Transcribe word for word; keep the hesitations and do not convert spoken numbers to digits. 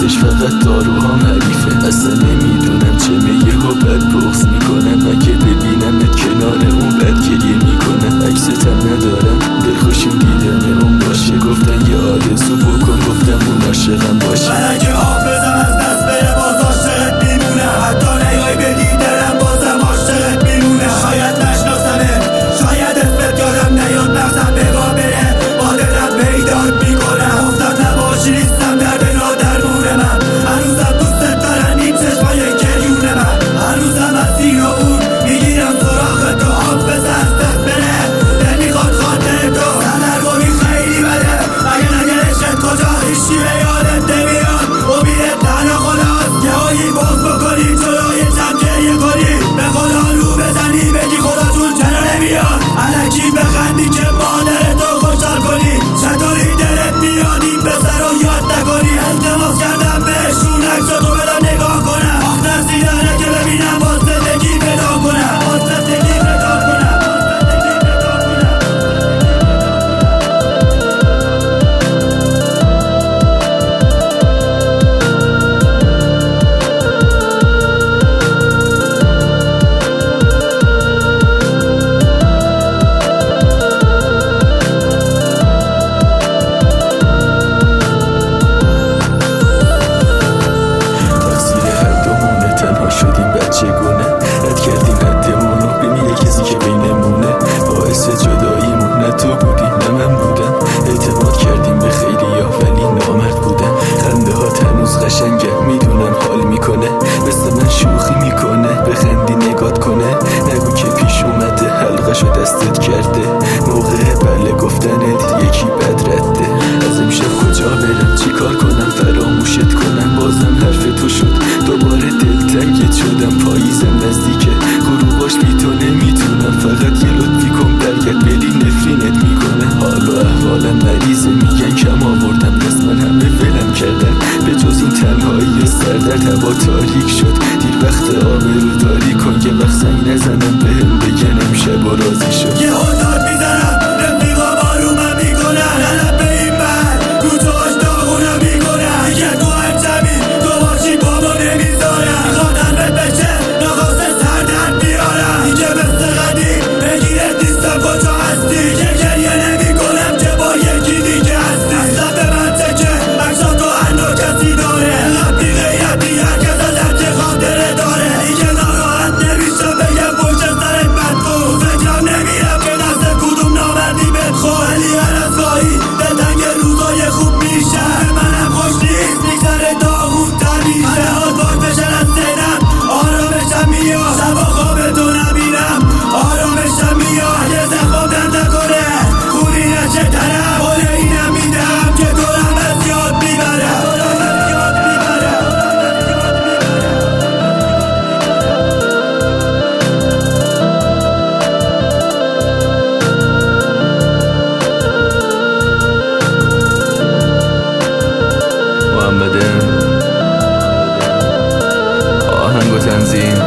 نیستش، فقط داروهام حریفه. اصلا نمیدونم چه میه و بد بغض میکنم. اگه ببینمت کنار اون بد گریه میکنم. عکستم ندارم دلخوشیم دیدن اون باشه. گفتن یه آرزو بکن، گفتم اون عاشقم باشه. من اگه حافظم از دست بره باز عاشقت میمونم. حتی نگاهی بدی دلم بازم عاشقت میمونم. شاید نشناسمه، شاید اسمت یادم نیاد، مغزم بگاه بره با دلم پیدات میکنم. گفتم نباشی نیستم درد نادرمون من. هنوزم دوستت دارن این چشمای گریون من. هنوزم از این و اون میگیرم سراغ تو. حافظ از دست بره نمیخواد خاطر تو. سردرگمی خیلی بده اگه نگرشت کجا هیچی به یادت نمیاد. امیدت تنها خداست که هایی باز بکنی جلوی چم گریه کنی. به خدا رو بزنی بگی خدا جون چرا نمیاد. الکی بخندی که مادرتو خوشحال کنی. چطوری دلت میاد این پسر رو یاد نکنی. التماس کردم بهشون عکستو بدم نگاه کنم. آخ ترسیدنه که ببینم باز زندگی پیدا کنم. باز زندگی پیدا کنم. شدیم بچگونه، رد کردیم حدمونو. بمیره کسی که بینمونه. باعث جداییمون نه تو بودی نه من بودم. اعتماد کردیم به خیلیا ولی نامرد بودم. خنده ها هنوز قشنگه میدونم حال میکنه. مثل من شوخی میکنه بخندی نگات کنه. نگو که پیش اومده حلقشو دستت کرده. موقع بله گفتنت یکی بد رده. از امشب کجا برم چی کار کنم فراموشت کنم. بازم حرف تو شد دوباره دلتنگت شدم. پاییزم نزدیکه غروباش بی تو نمیتونم. فقط یه لطفی کن برگرد ولی نفرینت میکنه. حال و احوالم مریضه میگن کم آوردم. دست من همه ولم کردن به جز این تنهایی و سردرد. هوا تاریک شد دیر وقت آبرو داری کن. یه وقت زنگ نزنم بهم بگن امشب و راضی شد. یه هداد میزنم رفیقا بارومم میکنن. علم به این بر رو توش داغونم میکنن. دیگه تو هر جمعی تو باشی بابا نمیذارم. میخوادن بهت بشه نخواسته سردرد بیارم. دیگه مثل قدیم بگیرت نیستم کجا هستی. که گریه نمی کنم که با یکی دیگه هستی. اصلا به من تکه عکسا تو هنو کسی داره. اینقدر بی غیرتی هرکس ازت یه خاطره داره. دیگه ناراحت نمیشم بگم پشت سرت بد بود. فکرم نمیرم که دست کدوم نامردی بهت خود. ولی هر از گاهی دلتنگ روزای خوب میشه. منم خوش نیست میگذره داغون تر میشه. همه ها باک بشن از ذهنم آرامشم میاد. شبا خوابتو نبینم آرامشم میاد. اگه زخمام درد نکنه خونی نشه تنم. قول اینم میدم که دورم از یاد میبرم. دورم از یاد میبرم. محمد آهنگ و تنظیم